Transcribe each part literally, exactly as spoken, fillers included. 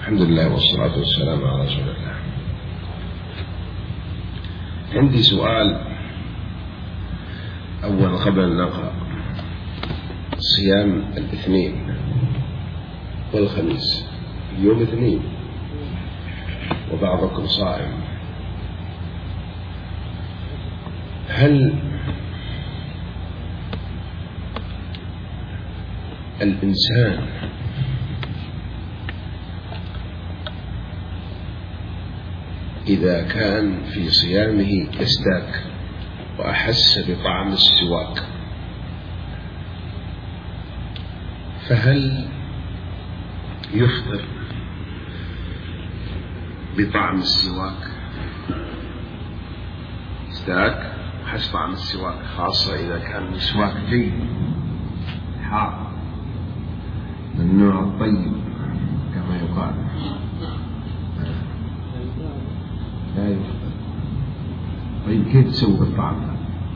الحمد لله والصلاة والسلام على رسول الله. عندي سؤال أول قبل أن نقرأ. صيام الاثنين والخميس، يوم اثنين وبعضكم صائم، هل الإنسان إذا كان في صيامه يستاك وأحس بطعم السواك فهل يفطر بطعم السواك؟ استاك وحس طعم السواك، خاصة إذا كان السواك جيد حار من النوع الطيب كما يقال، لا يفطر. طيب كيف تسوي بالطعم؟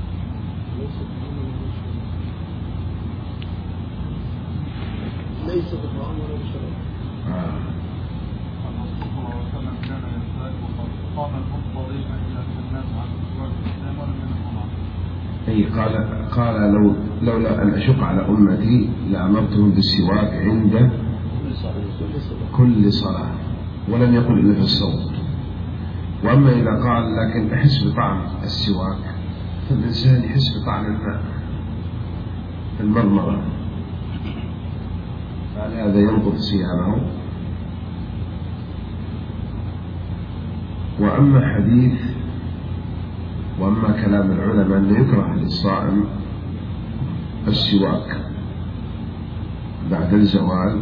ليس بطعام ولا بشراب. آه. أي قال قال لو لولا أن أشق على أمتي لأمرتهم بالسواك عند كل صلاة، ولم يقل إلا في الصوم. وأما إذا قال لكن أحس بطعم السواك فالإنسان يحس بطعم الماء المضمضة، قال هذا ينقض صيامه. وأما حديث وأما كلام العلماء أنه يكره للصائم السواك بعد الزوال،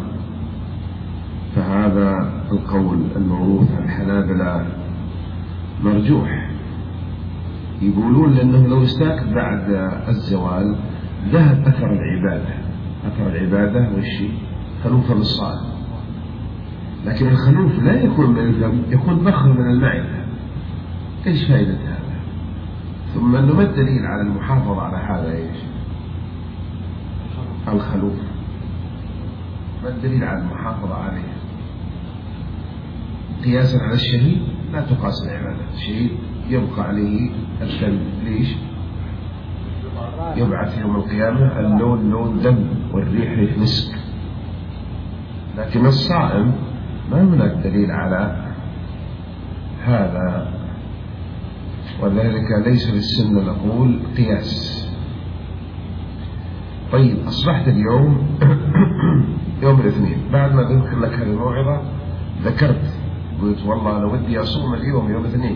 فهذا القول الموروث عن الحنابلة مرجوح. يقولون لأنه لو استاك بعد الزوال ذهب أثر العبادة، أثر العبادة والشيء خلوفا للصائم، لكن الخلوف لا يكون من الفم، يكون بخر من المعدة. إيش فائدة هذا؟ ثم أنه ما الدليل على المحافظة على هذا؟ إيش الخلوف؟ ما الدليل على المحافظة عليه؟ قياسا على الشهيد لا تقاس العبادة. الشهيد يبقى عليه الدم، ليش؟ يبعث يوم القيامة اللون لون دم والريح ريح مسك. لكن الصائم ما هناك دليل على هذا، وذلك ليس للسنة نقول قياس. طيب أصبحت اليوم يوم الاثنين، بعد ما ذكر لك هذه الموعظة ذكرت قلت والله أنا ودي أصوم اليوم يوم الاثنين.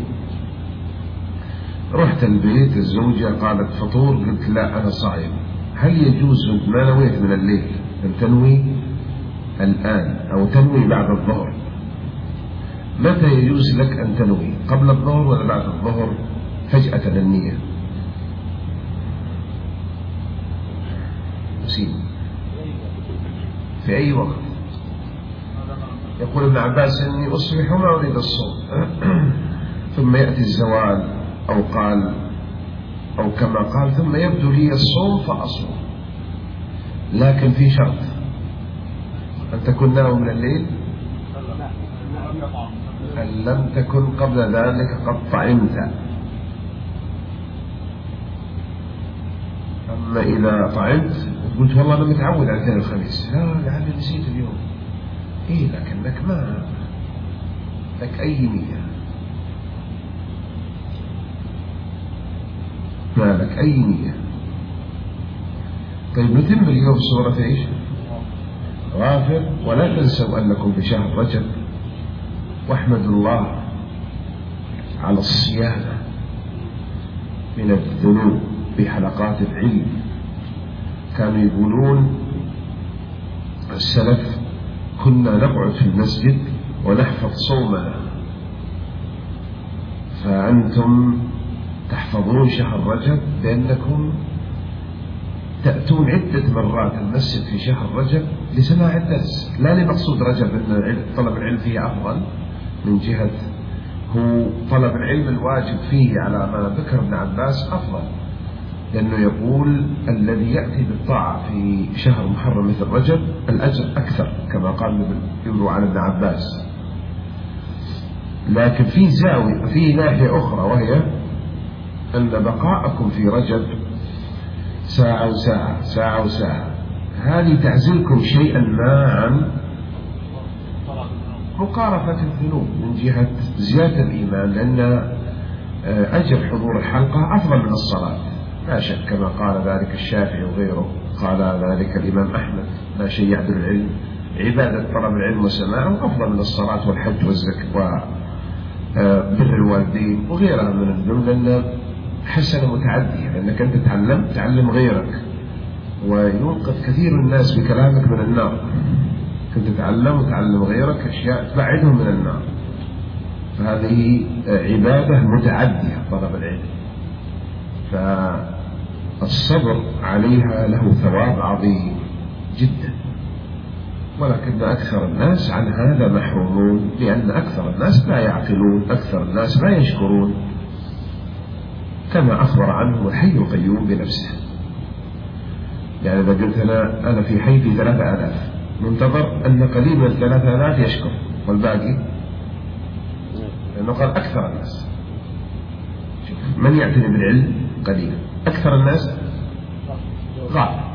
رحت البيت، الزوجة قالت فطور، قلت لا أنا صائم. هل يجوز ما نويت من الليل أن تنوي الآن أو تنوي بعد الظهر؟ متى يجوز لك أن تنوي؟ قبل الظهر ولا بعد الظهر فجأة النية؟ نسيب في أي وقت. يقول ابن عباس إني أصبح وما أريد الصوم ثم يأتي الزوال، أو قال أو كما قال ثم يبدو لي الصوم فأصوم، لكن في شرط أن تكون ناوي من الليل، أن لم تكن قبل ذلك قد طعمت. أما إذا طعمت قلت والله أنا متعود على الاثنين الخميس، لا لعلي نسيت اليوم، إيه لكنك ما لك أي نية، ما لك أي نية. طيب نتم اليوم سورة إيش؟ غافر. ولا تنسوا أنكم في شهر رجب، واحمدوا الله على الصيانة من الذنوب بحلقات العلم. كانوا يقولون السلف كنا نقعد في المسجد ونحفظ صومنا، فأنتم تحفظون شهر رجب بأنكم تأتون عدة مرات المسجد في شهر رجب لسماع الدرس، لا لمقصود رجب أن طلب العلم فيه أفضل، من جهة هو طلب العلم الواجب فيه على ما ذكر ابن عباس أفضل، لأنه يقول الذي يأتي بالطاعة في شهر محرم مثل رجب الأجر أكثر، كما قال يروى عن ابن عباس لكن في زاوية في ناحية أخرى، وهي أن بقاءكم في رجب ساعة وساعة ساعة وساعة هذه تعزلكم شيئا ما عن مقارفة الذنوب من جهة زيادة الإيمان، لأن أجر حضور الحلقة أفضل من الصلاة لا شك، كما قال ذلك الشافعي وغيره، قال ذلك الإمام أحمد: لا شيء يعدل العلم، عبادة طلب العلم وسماعه أفضل من الصلاة والحج والزكاة وبر الوالدين وغيرها من الذنوب، لأن حسنة متعدية، لأنك أنت تعلم تعلم غيرك، وينقذ كثير الناس بكلامك من النار. كنت تتعلم وتعلم غيرك أشياء تبعدهم من النار، فهذه عبادة متعدية طلب العلم، فالصبر عليها له ثواب عظيم جدا، ولكن أكثر الناس عن هذا محرومون، لأن أكثر الناس لا يعقلون، أكثر الناس لا يشكرون، كما أخبر عنه الحي القيوم بنفسه. يعني إذا قلت أنا أنا في حي في ثلاثة آلاف، منتظر أن قليل من الثلاثة آلاف يشكر، والباقي لأنه قال أكثر الناس. من يعتني بالعلم قليلا، أكثر الناس غافل.